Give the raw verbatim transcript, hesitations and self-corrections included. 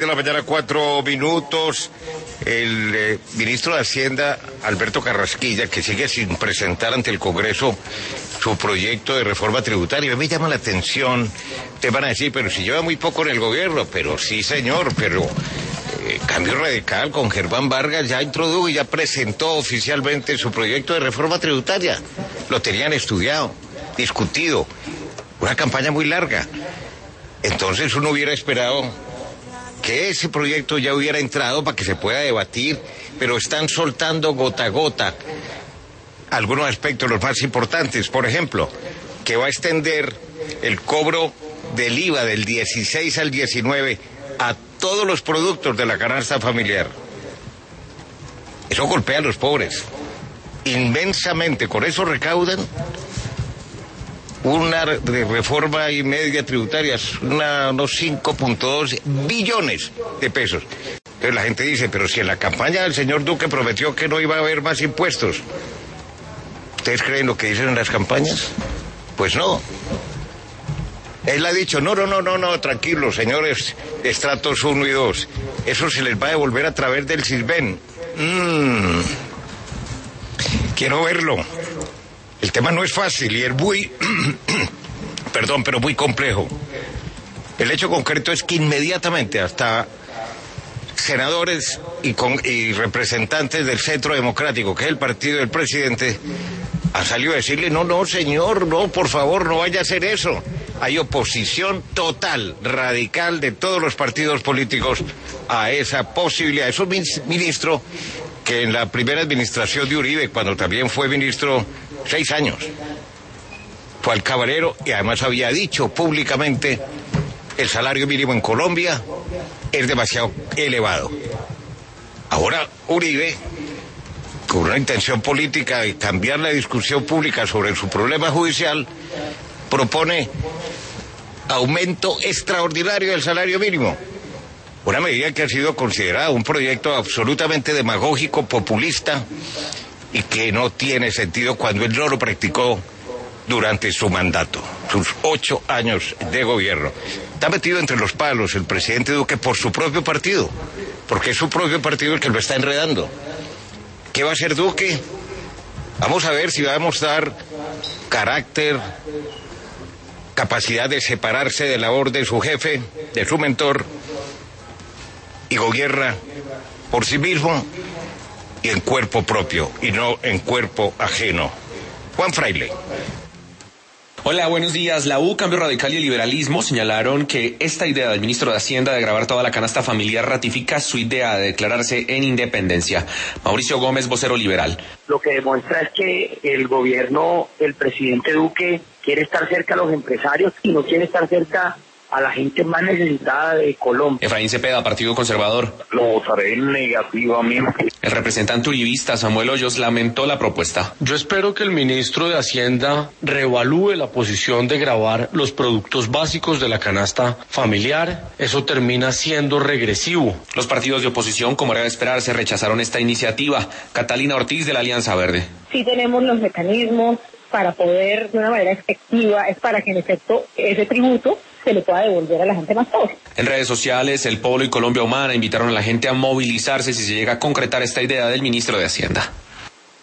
De la mañana, cuatro minutos. El eh, ministro de Hacienda, Alberto Carrasquilla, que sigue sin presentar ante el Congreso su proyecto de reforma tributaria. Me llama la atención. Te van a decir, pero si lleva muy poco en el gobierno. Pero sí, señor, pero eh, Cambio Radical con Germán Vargas ya introdujo y ya presentó oficialmente su proyecto de reforma tributaria. Lo tenían estudiado, discutido. Una campaña muy larga. Entonces uno hubiera esperado que ese proyecto ya hubiera entrado para que se pueda debatir, pero están soltando gota a gota algunos aspectos, los más importantes. Por ejemplo, que va a extender el cobro del I V A del dieciséis al diecinueve a todos los productos de la canasta familiar. Eso golpea a los pobres inmensamente. Con eso recaudan una reforma y media tributaria, una, unos cinco punto dos billones de pesos. Entonces la gente dice, pero si en la campaña del señor Duque prometió que no iba a haber más impuestos, ¿ustedes creen lo que dicen en las campañas? Pues no. Él ha dicho, no, no, no, no, no, tranquilos, señores, estratos uno y dos. Eso se les va a devolver a través del Sisbén. Mm. Quiero verlo. El tema no es fácil y es muy, perdón, pero muy complejo. El hecho concreto es que inmediatamente hasta senadores y, con, y representantes del Centro Democrático, que es el partido del presidente, han salido a decirle, no, no, señor, no, por favor, no vaya a hacer eso. Hay oposición total, radical de todos los partidos políticos a esa posibilidad. Es un ministro que en la primera administración de Uribe, cuando también fue ministro seis años, fue al Caballero y además había dicho públicamente el salario mínimo en Colombia es demasiado elevado. Ahora Uribe, con una intención política de cambiar la discusión pública sobre su problema judicial, propone aumento extraordinario del salario mínimo. Una medida que ha sido considerada un proyecto absolutamente demagógico, populista, y que no tiene sentido cuando él no lo practicó durante su mandato, sus ocho años de gobierno. Está metido entre los palos el presidente Duque por su propio partido, porque es su propio partido el que lo está enredando. ¿Qué va a hacer Duque? Vamos a ver si va a mostrar carácter, capacidad de separarse de la labor de su jefe, de su mentor, y gobierna por sí mismo y en cuerpo propio, y no en cuerpo ajeno. Juan Fraile. Hola, buenos días. La U, Cambio Radical y el Liberalismo señalaron que esta idea del ministro de Hacienda de gravar toda la canasta familiar ratifica su idea de declararse en independencia. Mauricio Gómez, vocero liberal. Lo que demuestra es que el gobierno del presidente Duque quiere estar cerca a los empresarios y no quiere estar cerca a la gente más necesitada de Colombia. Efraín Cepeda, Partido Conservador. Lo votaré negativamente. El representante uribista Samuel Hoyos lamentó la propuesta. Yo espero que el ministro de Hacienda reevalúe la posición de gravar los productos básicos de la canasta familiar. Eso termina siendo regresivo. Los partidos de oposición, como era de esperarse, rechazaron esta iniciativa. Catalina Ortiz, de la Alianza Verde. Sí tenemos los mecanismos para poder, de una manera efectiva, es para que en efecto ese tributo se le pueda devolver a la gente más pobre. En redes sociales, El Polo y Colombia Humana invitaron a la gente a movilizarse si se llega a concretar esta idea del ministro de Hacienda.